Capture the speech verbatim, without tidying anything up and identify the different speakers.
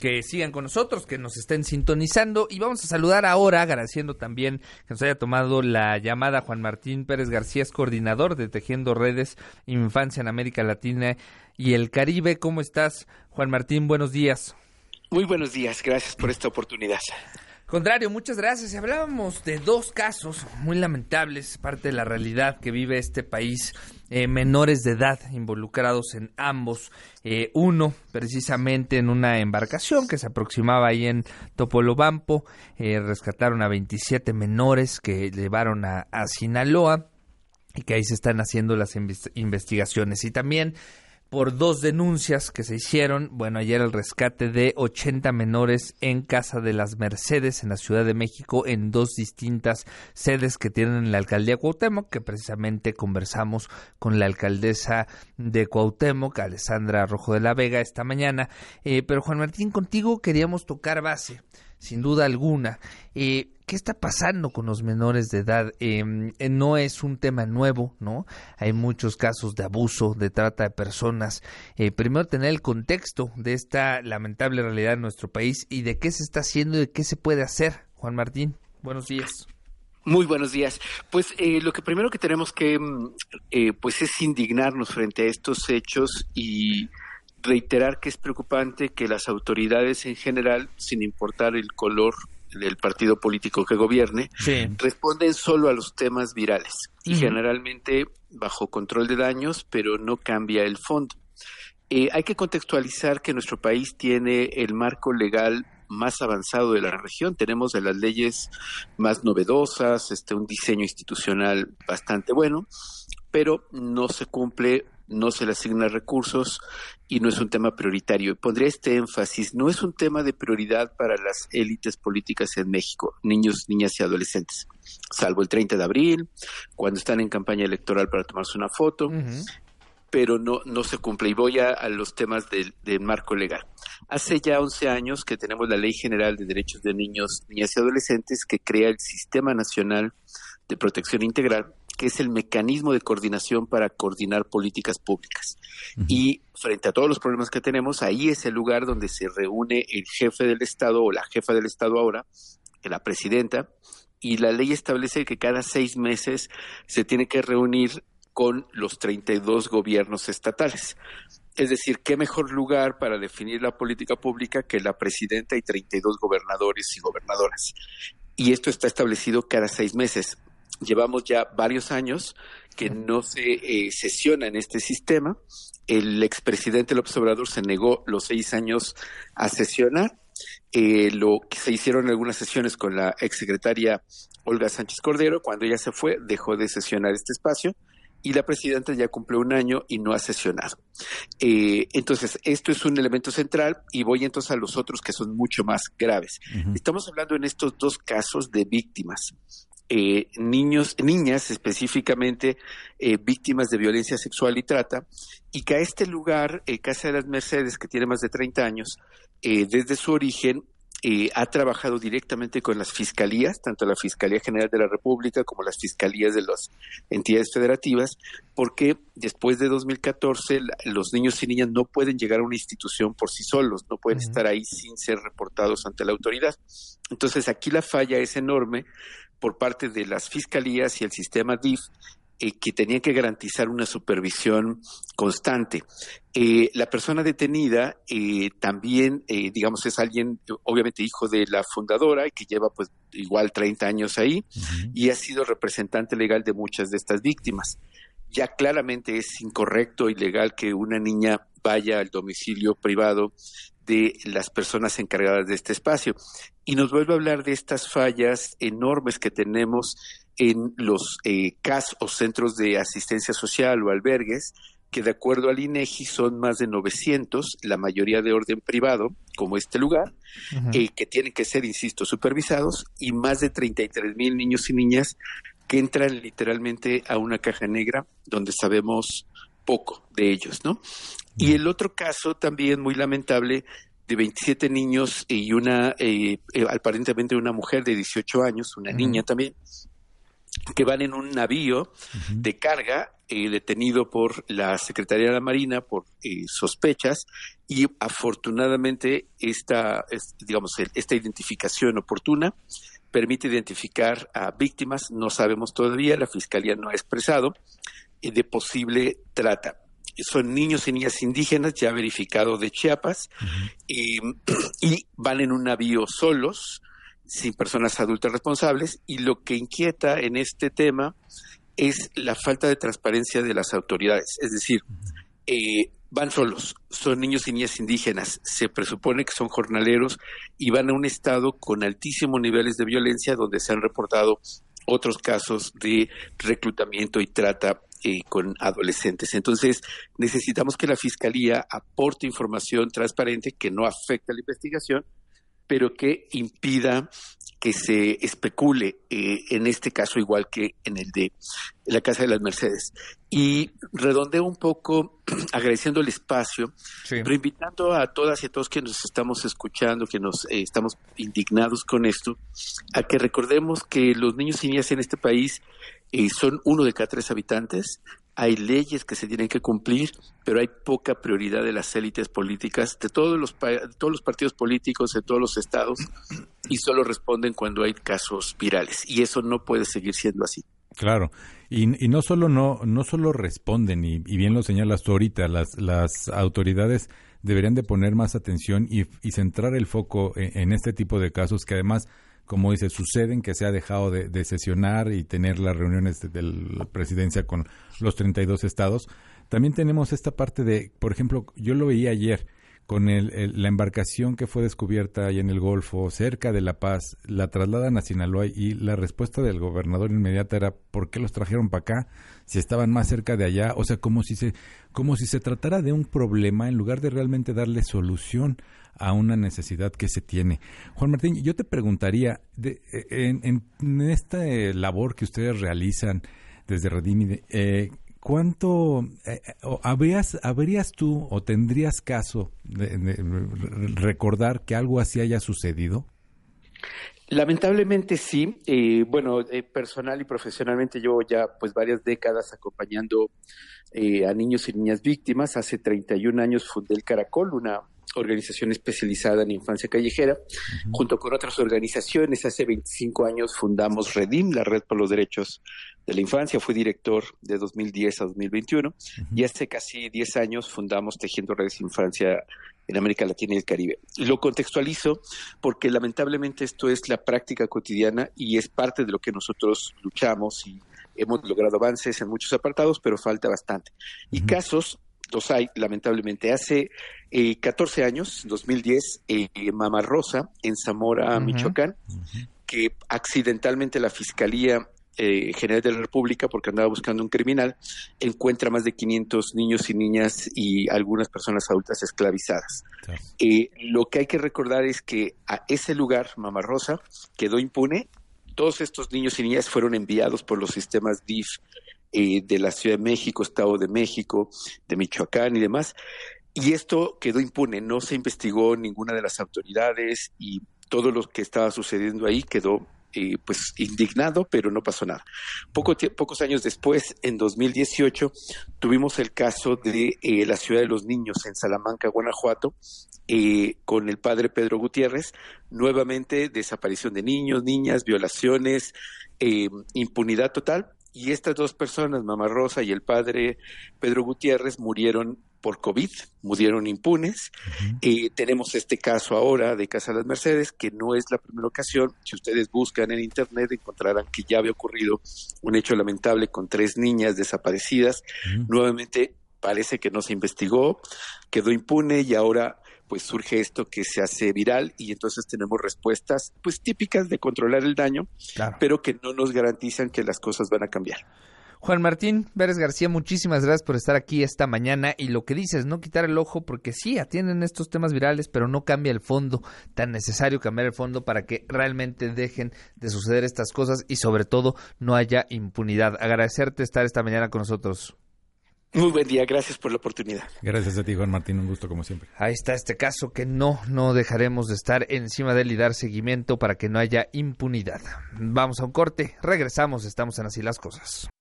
Speaker 1: que sigan con nosotros, que nos estén sintonizando, y vamos a saludar ahora, agradeciendo también que nos haya tomado la llamada Juan Martín Pérez García, es coordinador de Tejiendo Redes Infancia en América Latina y el Caribe. ¿Cómo estás, Juan Martín? Buenos días.
Speaker 2: Muy buenos días, gracias por esta oportunidad.
Speaker 1: Contrario, muchas gracias. Y hablábamos de dos casos muy lamentables, parte de la realidad que vive este país, eh, menores de edad involucrados en ambos. Eh, uno, precisamente en una embarcación que se aproximaba ahí en Topolobampo, eh, rescataron a veintisiete menores que llevaron a, a Sinaloa y que ahí se están haciendo las inves- investigaciones. Y también por dos denuncias que se hicieron, bueno, ayer el rescate de ochenta menores en Casa de las Mercedes en la Ciudad de México, en dos distintas sedes que tienen la alcaldía Cuauhtémoc, que precisamente conversamos con la alcaldesa de Cuauhtémoc, Alessandra Rojo de la Vega, esta mañana. Eh, pero Juan Martín, contigo queríamos tocar base, sin duda alguna. Eh, ¿Qué está pasando con los menores de edad? Eh, no es un tema nuevo, ¿no? Hay muchos casos de abuso, de trata de personas. Eh, primero, tener el contexto de esta lamentable realidad en nuestro país y de qué se está haciendo y de qué se puede hacer. Juan Martín, buenos días.
Speaker 2: Muy buenos días. Pues eh, lo que primero que tenemos que eh, pues es indignarnos frente a estos hechos y reiterar que es preocupante que las autoridades en general, sin importar el color del partido político que gobierne, sí, responden solo a los temas virales y uh-huh. generalmente bajo control de daños, pero no cambia el fondo. Eh, hay que contextualizar que nuestro país tiene el marco legal más avanzado de la región, tenemos de las leyes más novedosas, este, un diseño institucional bastante bueno, pero no se cumple, no se le asignan recursos y no es un tema prioritario. Y pondría este énfasis, no es un tema de prioridad para las élites políticas en México, niños, niñas y adolescentes, salvo el treinta de abril, cuando están en campaña electoral para tomarse una foto, uh-huh. pero no, no se cumple. Y voy a, a los temas del, del marco legal. Hace ya once años que tenemos la Ley General de Derechos de Niños, Niñas y Adolescentes que crea el Sistema Nacional de Protección Integral, que es el mecanismo de coordinación para coordinar políticas públicas. Uh-huh. Y frente a todos los problemas que tenemos, ahí es el lugar donde se reúne el jefe del Estado o la jefa del Estado ahora, la presidenta, y la ley establece que cada seis meses se tiene que reunir con los treinta y dos gobiernos estatales. Es decir, ¿qué mejor lugar para definir la política pública que la presidenta y treinta y dos gobernadores y gobernadoras? Y esto está establecido cada seis meses. Llevamos ya varios años que no se eh, sesiona en este sistema. El expresidente López Obrador se negó los seis años a sesionar. Eh, lo que se hicieron algunas sesiones con la exsecretaria Olga Sánchez Cordero. Cuando ella se fue, dejó de sesionar este espacio y la presidenta ya cumplió un año y no ha sesionado. Eh, entonces, esto es un elemento central y voy entonces a los otros que son mucho más graves. Uh-huh. Estamos hablando en estos dos casos de víctimas. Eh, niños, niñas específicamente eh, víctimas de violencia sexual y trata, y que a este lugar, eh, Casa de las Mercedes, que tiene más de treinta años, eh, desde su origen eh, ha trabajado directamente con las fiscalías, tanto la Fiscalía General de la República como las fiscalías de las entidades federativas, porque después de dos mil catorce la, los niños y niñas no pueden llegar a una institución por sí solos, no pueden uh-huh. estar ahí sin ser reportados ante la autoridad. Entonces aquí la falla es enorme por parte de las fiscalías y el sistema D I F, eh, que tenían que garantizar una supervisión constante. Eh, la persona detenida eh, también, eh, digamos, es alguien, obviamente hijo de la fundadora, que lleva pues igual treinta años ahí, uh-huh. y ha sido representante legal de muchas de estas víctimas. Ya claramente es incorrecto, ilegal que una niña vaya al domicilio privado de las personas encargadas de este espacio. Y nos vuelve a hablar de estas fallas enormes que tenemos en los eh, C A S o centros de asistencia social o albergues, que de acuerdo al INEGI son más de novecientos, la mayoría de orden privado, como este lugar, uh-huh. eh, que tienen que ser, insisto, supervisados, y más de treinta y tres mil niños y niñas que entran literalmente a una caja negra donde sabemos poco de ellos, ¿no? Y el otro caso también muy lamentable de veintisiete niños y una, eh, eh, aparentemente una mujer de dieciocho años, una uh-huh. niña también, que van en un navío uh-huh. de carga eh, detenido por la Secretaría de la Marina por eh, sospechas, y afortunadamente esta, es, digamos, esta identificación oportuna permite identificar a víctimas. No sabemos todavía, la Fiscalía no ha expresado, eh, de posible trata. Son niños y niñas indígenas, ya verificado, de Chiapas, uh-huh. y, y van en un navío solos, sin personas adultas responsables, y lo que inquieta en este tema es la falta de transparencia de las autoridades. Es decir, eh, van solos, son niños y niñas indígenas, se presupone que son jornaleros y van a un estado con altísimos niveles de violencia, donde se han reportado otros casos de reclutamiento y trata eh, con adolescentes. Entonces, necesitamos que la Fiscalía aporte información transparente que no afecte a la investigación, pero que impida que se especule eh, en este caso, igual que en el de la Casa de las Mercedes. Y redondeo un poco agradeciendo el espacio, sí. pero invitando a todas y a todos que nos estamos escuchando, que nos eh, estamos indignados con esto, a que recordemos que los niños y niñas en este país eh, son uno de cada tres habitantes. Hay leyes que se tienen que cumplir, pero hay poca prioridad de las élites políticas, de todos los de todos los partidos políticos, de todos los estados, y solo responden cuando hay casos virales. Y eso no puede seguir siendo así.
Speaker 3: Claro, y, y no solo no no solo responden, y, y bien lo señalas tú ahorita, las las autoridades deberían de poner más atención y, y centrar el foco en, en este tipo de casos que además, como dice, suceden, que se ha dejado de, de sesionar y tener las reuniones de, de la presidencia con los treinta y dos estados. También tenemos esta parte de, por ejemplo, yo lo veía ayer, con el, el, la embarcación que fue descubierta ahí en el Golfo, cerca de La Paz, la trasladan a Sinaloa, y la respuesta del gobernador inmediata era, ¿por qué los trajeron para acá si estaban más cerca de allá? O sea, como si se, como si se tratara de un problema en lugar de realmente darle solución a una necesidad que se tiene. Juan Martín, yo te preguntaría, de, en, en esta labor que ustedes realizan desde Redimi, eh, ¿cuánto eh, habrías, habrías tú o tendrías caso de, de, de recordar que algo así haya sucedido?
Speaker 2: Lamentablemente sí. Eh, bueno, eh, personal y profesionalmente llevo ya pues varias décadas acompañando eh, a niños y niñas víctimas. Hace treinta y un años fundé el Caracol, una organización especializada en infancia callejera, uh-huh. junto con otras organizaciones. Hace veinticinco años fundamos Redim, la Red por los Derechos de la Infancia. Fui director de dos mil diez a dos mil veintiuno, uh-huh. y hace casi diez años fundamos Tejiendo Redes de Infancia en América Latina y el Caribe. Lo contextualizo porque lamentablemente esto es la práctica cotidiana y es parte de lo que nosotros luchamos, y hemos logrado avances en muchos apartados, pero falta bastante. Y uh-huh. casos los hay, lamentablemente. Hace eh, catorce años, dos mil diez, eh, Mama Rosa, en Zamora, uh-huh. Michoacán, uh-huh. que accidentalmente la Fiscalía eh, General de la República, porque andaba buscando un criminal, encuentra más de quinientos niños y niñas y algunas personas adultas esclavizadas. Sí. Eh, lo que hay que recordar es que a ese lugar, Mama Rosa, quedó impune. Todos estos niños y niñas fueron enviados por los sistemas D I F eh, de la Ciudad de México, Estado de México, de Michoacán y demás. Y esto quedó impune, no se investigó ninguna de las autoridades, y todo lo que estaba sucediendo ahí quedó eh, pues indignado, pero no pasó nada. Poco t- pocos años después, en dos mil dieciocho, tuvimos el caso de eh, la Ciudad de los Niños en Salamanca, Guanajuato, eh, con el padre Pedro Gutiérrez. Nuevamente desaparición de niños, niñas, violaciones, eh, impunidad total. Y estas dos personas, Mama Rosa y el padre Pedro Gutiérrez, murieron por COVID, murieron impunes. Uh-huh. Eh, tenemos este caso ahora de Casa de las Mercedes, que no es la primera ocasión. Si ustedes buscan en internet, encontrarán que ya había ocurrido un hecho lamentable con tres niñas desaparecidas. Uh-huh. Nuevamente parece que no se investigó, quedó impune, y ahora pues surge esto que se hace viral, y entonces tenemos respuestas pues típicas de controlar el daño, claro, pero que no nos garantizan que las cosas van a cambiar.
Speaker 1: Juan Martín Pérez García, muchísimas gracias por estar aquí esta mañana. Y lo que dices, no quitar el ojo, porque sí, atienden estos temas virales, pero no cambia el fondo, tan necesario cambiar el fondo para que realmente dejen de suceder estas cosas y sobre todo no haya impunidad. Agradecerte estar esta mañana con nosotros.
Speaker 2: Muy buen día, gracias por la oportunidad.
Speaker 3: Gracias a ti, Juan Martín, un gusto como siempre.
Speaker 1: Ahí está este caso que no, no dejaremos de estar encima de él y dar seguimiento para que no haya impunidad. Vamos a un corte, regresamos, estamos en Así las Cosas.